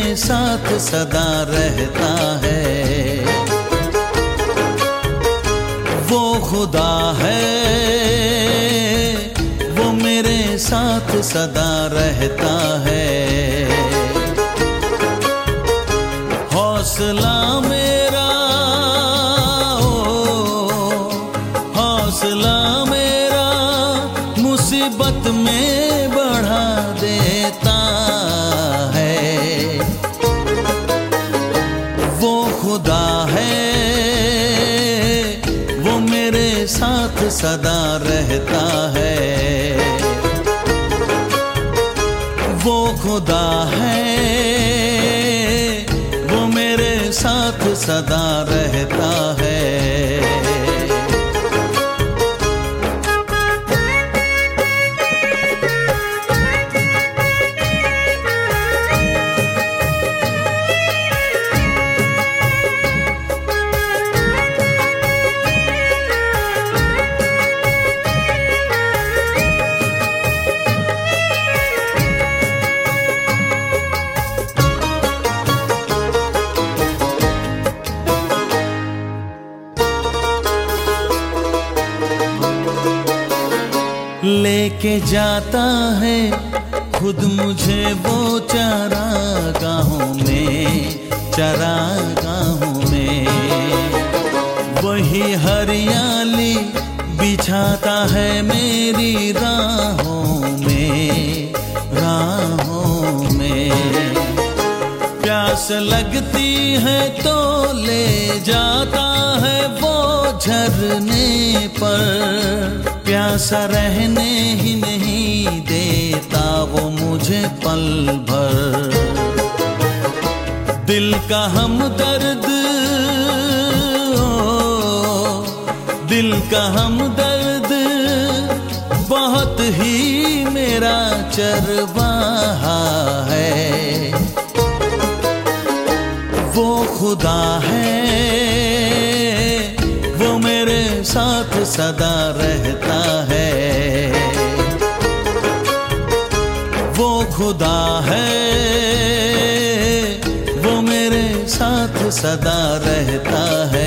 साथ सदा रहता है। वो खुदा है, वो मेरे साथ सदा रहता है। हौसला मेरा, हौसला मेरा मुसीबत में बढ़ा देता है। वो खुदा है, वो मेरे साथ सदा रहता है। वो खुदा है, वो मेरे साथ सदा रहता है। लेके जाता है खुद मुझे वो चरागाहों में, चरागाहों में। वही हरियाली बिछाता है मेरी राहों में, राहों में। प्यास लगती है तो ले जाता है वो झरने पर। प्यासा रहने ही नहीं देता वो मुझे पल भर। दिल का हमदर्द, दिल का हमदर्द बहुत ही मेरा चरवाहा है। वो खुदा है, वो मेरे साथ सदा रहता है। वो खुदा है, वो मेरे साथ सदा रहता है।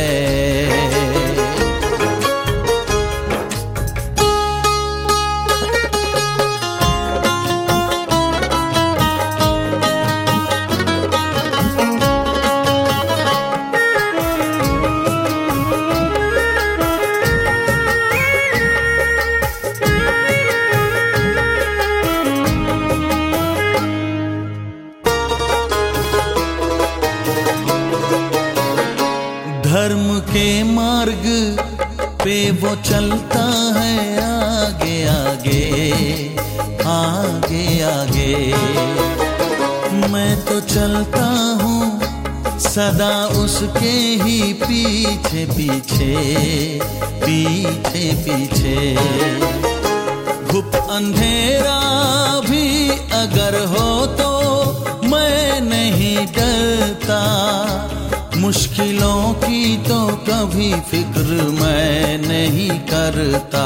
धर्म के मार्ग पे वो चलता है आगे आगे, आगे आगे। मैं तो चलता हूँ सदा उसके ही पीछे पीछे, पीछे पीछे। घुप अंधेरा भी अगर हो तो मैं नहीं डरता। मुश्किलों की तो कभी फिक्र मैं नहीं करता।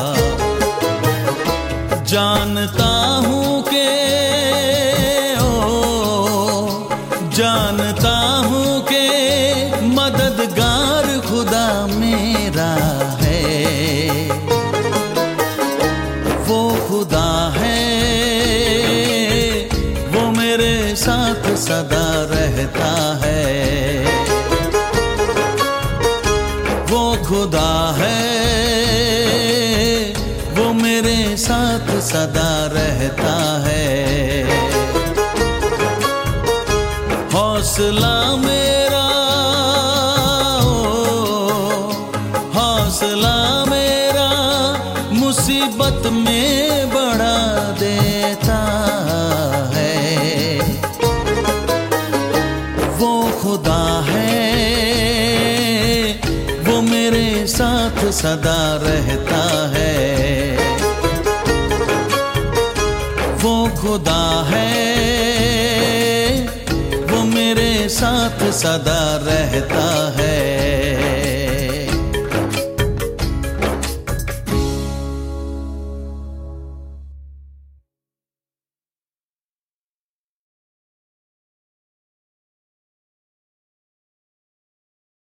जानता हूँ कि जानता हूँ कि मददगार खुदा मेरा है। वो खुदा है, वो मेरे साथ सदा रहता है। वो खुदा है, वो मेरे साथ सदा रहता है। हौसला मेरा, हौसला मेरा मुसीबत में बढ़ा देता है। वो खुदा है, वो मेरे साथ सदा रहता है। वो खुदा है, वो मेरे साथ सदा रहता है।